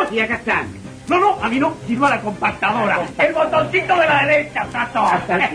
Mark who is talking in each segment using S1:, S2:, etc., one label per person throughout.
S1: y acá están. No, a mí no, sino a la compactadora. El botoncito de la derecha, Tato.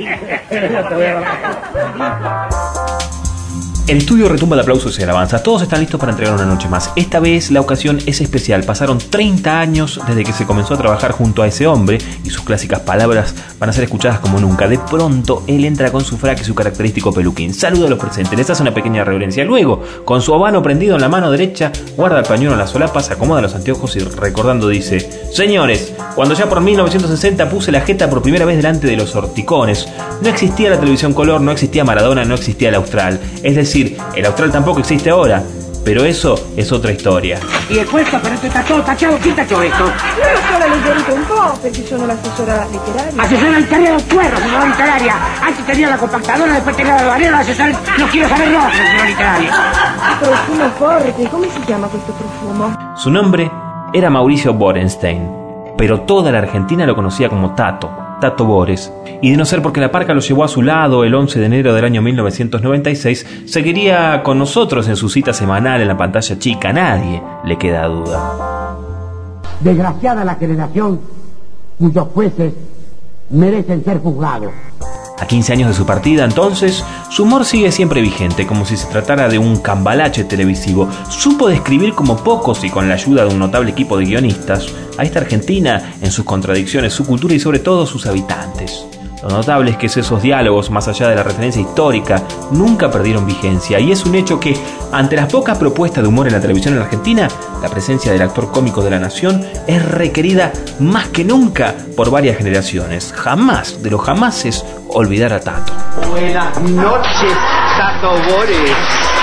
S2: El estudio retumba de aplausos y alabanzas. Todos están listos para entregar una noche más. Esta vez la ocasión es especial. Pasaron 30 años desde que se comenzó a trabajar junto a ese hombre y sus clásicas palabras van a ser escuchadas como nunca. De pronto, él entra con su fraque y su característico peluquín. Saluda a los presentes, les hace una pequeña reverencia. Luego, con su habano prendido en la mano derecha, guarda el pañuelo en la solapa, se acomoda los anteojos y recordando dice: señores, cuando ya por 1960 puse la jeta por primera vez delante de los horticones, no existía la televisión color, no existía Maradona, no existía el Austral. Es decir, el Austral tampoco existe ahora, pero eso es otra historia.
S1: Y después, pero esto está todo tachado. ¿Quién tachó esto?
S3: Io sono leggerita un po', perché sono l'assessora letteraria.
S1: Asesora literaria de los cuernos, asesora literaria. Antes tenía la compactadora, después tenía la barriera, la asesora... No quiero saber nada, asesora literaria.
S3: Profumo forte, come si chiama questo profumo?
S2: Su nombre era Mauricio Borenstein, pero toda la Argentina lo conocía como Tato Bores, y de no ser porque la parca lo llevó a su lado el 11 de enero del año 1996, seguiría con nosotros en su cita semanal en la pantalla chica. A nadie le queda duda.
S4: Desgraciada la generación cuyos jueces merecen ser juzgados.
S2: A 15 años de su partida, entonces, su humor sigue siempre vigente, como si se tratara de un cambalache televisivo. Supo describir como pocos y con la ayuda de un notable equipo de guionistas a esta Argentina en sus contradicciones, su cultura y sobre todo sus habitantes. Lo notable es que esos diálogos, más allá de la referencia histórica, nunca perdieron vigencia, y es un hecho que, ante las pocas propuestas de humor en la televisión en Argentina, la presencia del actor cómico de la nación es requerida más que nunca por varias generaciones. Jamás, de los jamases, olvidar a Tato.
S5: Buenas noches, Tato Bores.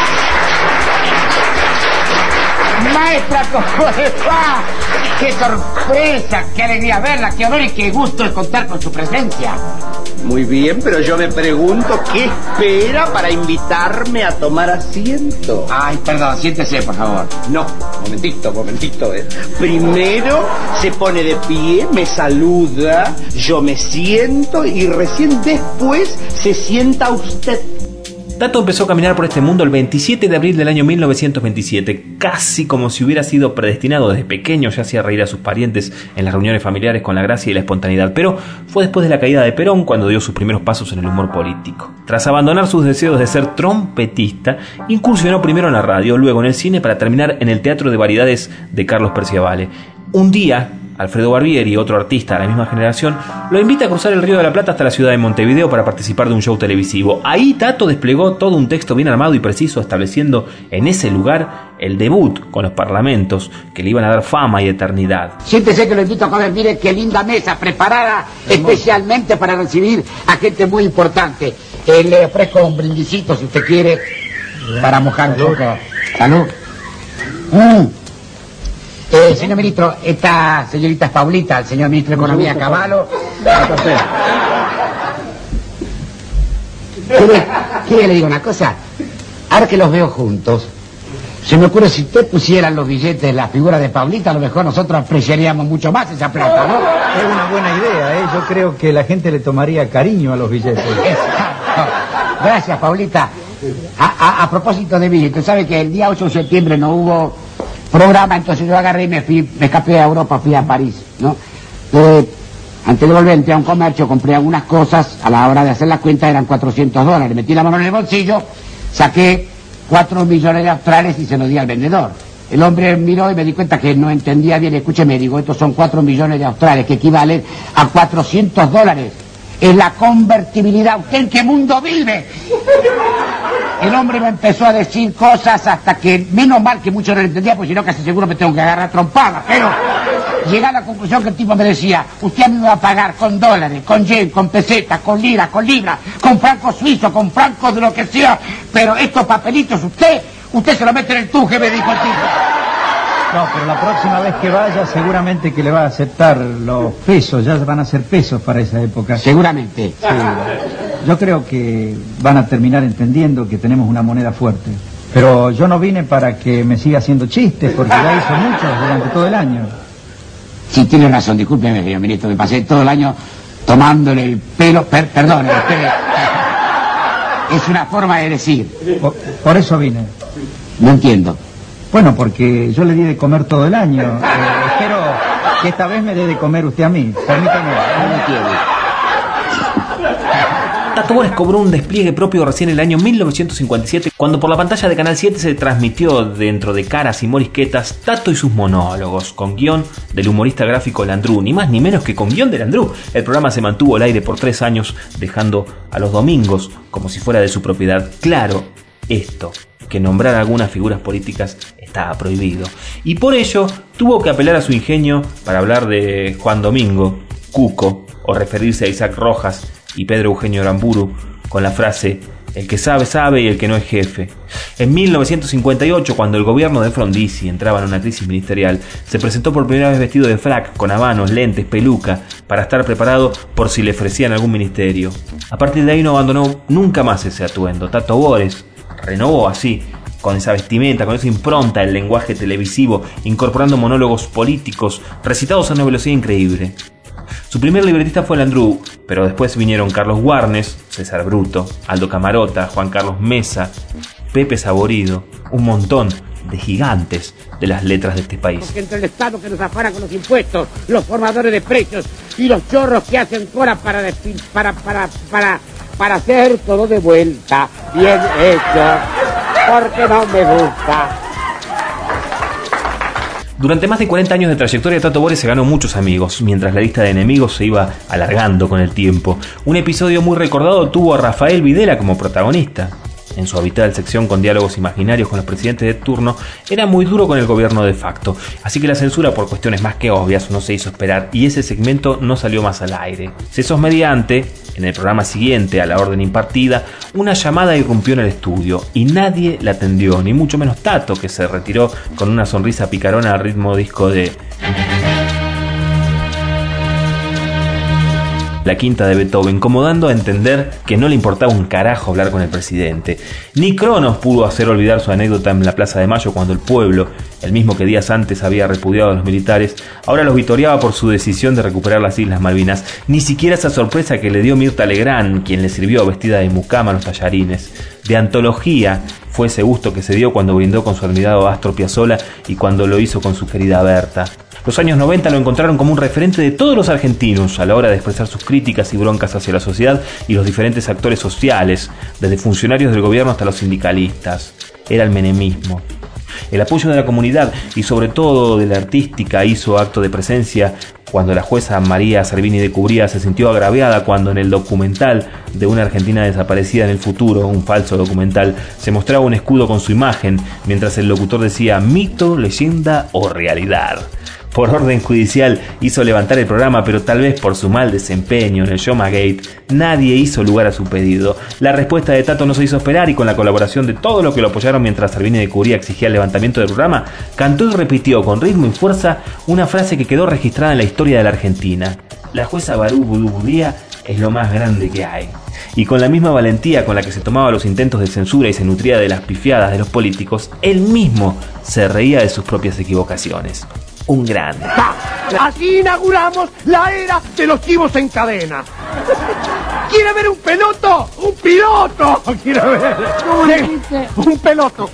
S1: Maestra, ¿cómo le va? ¡Qué sorpresa! ¡Qué alegría verla! ¡Qué honor y qué gusto es contar con su presencia!
S5: Muy bien, pero yo me pregunto qué espera para invitarme a tomar asiento.
S1: Ay, perdón, siéntese, por favor.
S5: No, momentito. Primero se pone de pie, me saluda, yo me siento y recién después se sienta usted.
S2: Tato empezó a caminar por este mundo el 27 de abril del año 1927, casi como si hubiera sido predestinado. Desde pequeño ya hacía reír a sus parientes en las reuniones familiares con la gracia y la espontaneidad, pero fue después de la caída de Perón cuando dio sus primeros pasos en el humor político. Tras abandonar sus deseos de ser trompetista, incursionó primero en la radio, luego en el cine, para terminar en el Teatro de Variedades de Carlos Perciavale. Un día, Alfredo Barbieri, otro artista de la misma generación, lo invita a cruzar el Río de la Plata hasta la ciudad de Montevideo para participar de un show televisivo. Ahí Tato desplegó todo un texto bien armado y preciso, estableciendo en ese lugar el debut con los parlamentos que le iban a dar fama y eternidad.
S4: Siéntese que lo invito a comer. Mire qué linda mesa preparada especialmente para recibir a gente muy importante. Le ofrezco un brindisito si usted quiere para mojar un poco. Salud. Señor ministro, esta señorita es Paulita, el señor ministro de Economía, Cavallo. ¿Quiere le digo una cosa? Ahora que los veo juntos, se me ocurre, si usted pusieran los billetes, la figura de Paulita, a lo mejor nosotros apreciaríamos mucho más esa plata, ¿no?
S6: Es una buena idea, ¿eh? Yo creo que la gente le tomaría cariño a los billetes.
S4: Gracias, Paulita. A propósito de billetes, ¿sabe que el día 8 de septiembre no hubo programa? Entonces yo agarré y me escapé a Europa, fui a París, ¿no? Antes de volver, entré a un comercio, compré algunas cosas, a la hora de hacer la cuenta eran $400, metí la mano en el bolsillo, saqué 4 millones de australes y se los di al vendedor. El hombre miró y me di cuenta que no entendía bien. Escúcheme, digo, estos son 4 millones de australes, que equivalen a $400. Es la convertibilidad. ¿Usted en qué mundo vive? El hombre me empezó a decir cosas hasta que, menos mal que mucho no lo entendía, porque si no casi seguro me tengo que agarrar trompadas. Pero llegué a la conclusión que el tipo me decía: usted a mí me va a pagar con dólares, con yen, con pesetas, con liras, con libras, con francos suizos, con francos de lo que sea, pero estos papelitos usted se lo mete en el tuje, me dijo el tipo.
S6: No, pero la próxima vez que vaya seguramente que le va a aceptar los pesos, ya van a ser pesos para esa época.
S4: Seguramente.
S6: Sí. Yo creo que van a terminar entendiendo que tenemos una moneda fuerte. Pero yo no vine para que me siga haciendo chistes, porque ya hizo muchos durante todo el año.
S4: Sí, tiene razón, discúlpeme, señor ministro, me pasé todo el año tomándole el pelo, perdón, el pelo. Es una forma de decir.
S6: Por eso vine.
S4: No entiendo.
S6: Bueno, porque yo le di de comer todo el año. Espero que esta vez me dé de comer usted a mí. Permítame.
S4: No me quiere.
S2: Tato Bores cobró un despliegue propio recién en el año 1957, cuando por la pantalla de Canal 7 se transmitió, dentro de Caras y Morisquetas, Tato y sus monólogos, con guión del humorista gráfico Landru, ni más ni menos que con guión de Landru. El programa se mantuvo al aire por 3 años, dejando a los domingos como si fuera de su propiedad. Claro, esto, que nombrar algunas figuras políticas estaba prohibido, y por ello tuvo que apelar a su ingenio para hablar de Juan Domingo, Cuco, o referirse a Isaac Rojas y Pedro Eugenio Aramburu con la frase: el que sabe, sabe, y el que no es jefe. En 1958, cuando el gobierno de Frondizi entraba en una crisis ministerial, se presentó por primera vez vestido de frac, con habanos, lentes, peluca, para estar preparado por si le ofrecían algún ministerio. A partir de ahí no abandonó nunca más ese atuendo. Tato Bores renovó así, con esa vestimenta, con esa impronta, el lenguaje televisivo, incorporando monólogos políticos recitados a una velocidad increíble. Su primer libretista fue Landru, pero después vinieron Carlos Guarnes, César Bruto, Aldo Camarota, Juan Carlos Mesa, Pepe Saborido, un montón de gigantes de las letras de este país.
S1: Porque entre el Estado que nos afana con los impuestos, los formadores de precios y los chorros que hacen cola para hacer todo de vuelta, bien hecho, porque no me gusta.
S2: Durante más de 40 años de trayectoria, Tato Bores se ganó muchos amigos, mientras la lista de enemigos se iba alargando con el tiempo. Un episodio muy recordado tuvo a Rafael Videla como protagonista. En su habitual sección con diálogos imaginarios con los presidentes de turno, era muy duro con el gobierno de facto, así que la censura, por cuestiones más que obvias, no se hizo esperar y ese segmento no salió más al aire. Cesos mediante, en el programa siguiente a la orden impartida, una llamada irrumpió en el estudio y nadie la atendió, ni mucho menos Tato, que se retiró con una sonrisa picarona al ritmo disco de la quinta de Beethoven, como dando a entender que no le importaba un carajo hablar con el presidente. Ni Cronos pudo hacer olvidar su anécdota en la Plaza de Mayo, cuando el pueblo, el mismo que días antes había repudiado a los militares, ahora los vitoreaba por su decisión de recuperar las Islas Malvinas. Ni siquiera esa sorpresa que le dio Mirta Legrand, quien le sirvió vestida de mucama a los tallarines. De antología fue ese gusto que se dio cuando brindó con su admirado Astor Piazzolla y cuando lo hizo con su querida Berta. Los años 90 lo encontraron como un referente de todos los argentinos a la hora de expresar sus críticas y broncas hacia la sociedad y los diferentes actores sociales, desde funcionarios del gobierno hasta los sindicalistas. Era el menemismo. El apoyo de la comunidad y sobre todo de la artística hizo acto de presencia cuando la jueza María Servini de Cubría se sintió agraviada cuando en el documental de una Argentina desaparecida en el futuro, un falso documental, se mostraba un escudo con su imagen, mientras el locutor decía mito, leyenda o realidad. Por orden judicial hizo levantar el programa, pero tal vez por su mal desempeño en el Showmagate, nadie hizo lugar a su pedido. La respuesta de Tato no se hizo esperar y con la colaboración de todos los que lo apoyaron mientras Servini de Cubría exigía el levantamiento del programa, cantó y repitió con ritmo y fuerza una frase que quedó registrada en la historia de la Argentina. La jueza Barú Budía es lo más grande que hay. Y con la misma valentía con la que se tomaba los intentos de censura y se nutría de las pifiadas de los políticos, él mismo se reía de sus propias equivocaciones. Un grande.
S7: Así inauguramos la era de los chivos en cadena. ¿Quiere ver un peloto? ¡Un piloto! ¿Quiere ver?
S1: ¿Cómo le dice?
S7: Un peloto.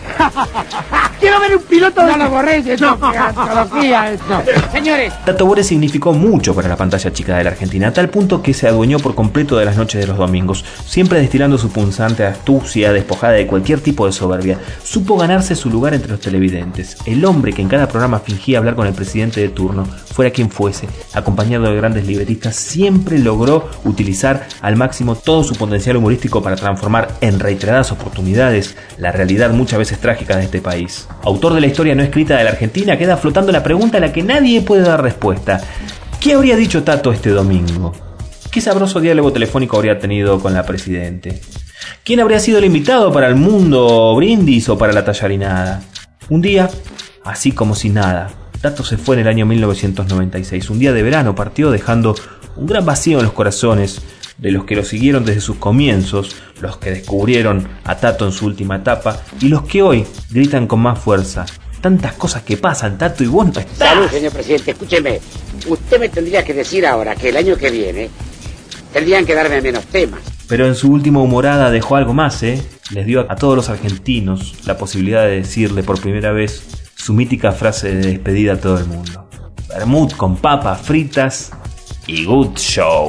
S7: ¿Quiere ver un piloto?
S1: No lo borréis, esto es antología, esto. Señores.
S2: Tato Bores significó mucho para la pantalla chica de la Argentina, a tal punto que se adueñó por completo de las noches de los domingos, siempre destilando su punzante astucia, despojada de cualquier tipo de soberbia. Supo ganarse su lugar entre los televidentes. El hombre que en cada programa fingía hablar con el presidente de turno, fuera quien fuese, acompañado de grandes libretistas, siempre logró utilizar al máximo todo su potencial humorístico para transformar en reiteradas oportunidades la realidad muchas veces trágica de este país. Autor de la historia no escrita de la Argentina, queda flotando la pregunta a la que nadie puede dar respuesta. ¿Qué habría dicho Tato este domingo? ¿Qué sabroso diálogo telefónico habría tenido con la presidente? ¿Quién habría sido el invitado para el mundo brindis o para la tallarinada? Un día, así como si nada, Tato se fue en el año 1996. Un día de verano partió dejando un gran vacío en los corazones de los que lo siguieron desde sus comienzos, los que descubrieron a Tato en su última etapa y los que hoy gritan con más fuerza. Tantas cosas que pasan, Tato, y vos no estás.
S4: Salud, señor presidente. Escúcheme, usted me tendría que decir ahora que el año que viene tendrían que darme menos temas.
S2: Pero en su última humorada dejó algo más, Les dio a todos los argentinos la posibilidad de decirle por primera vez su mítica frase de despedida a todo el mundo. vermut con papas fritas y good show.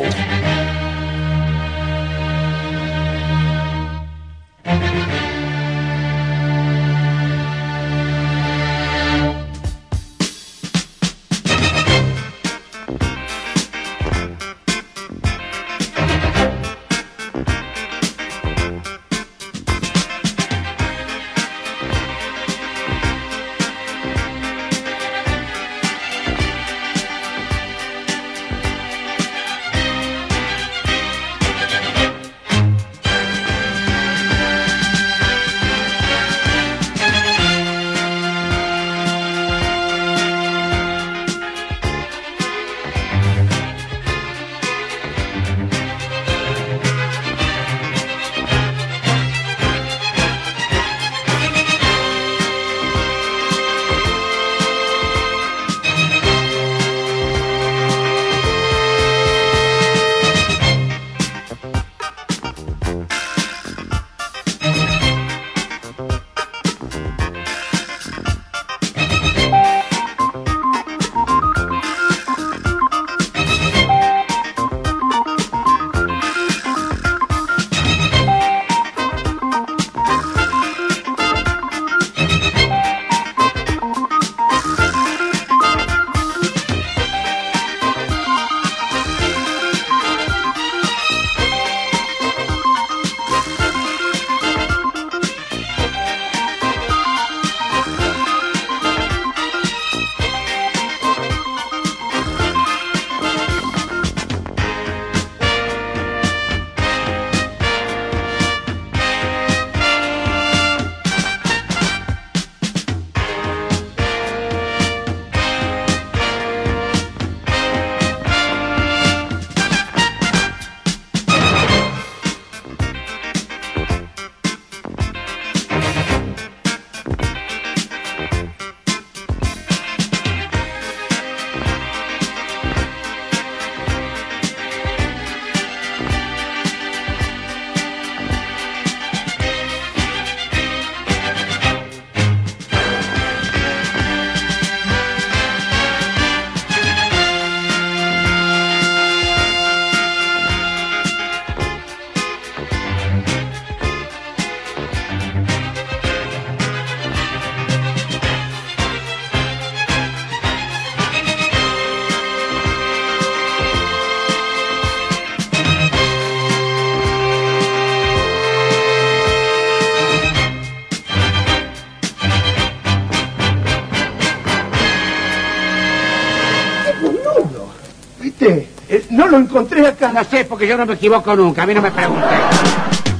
S7: No lo encontré acá.
S1: No sé, porque yo no me equivoco nunca. A mí no me pregunté.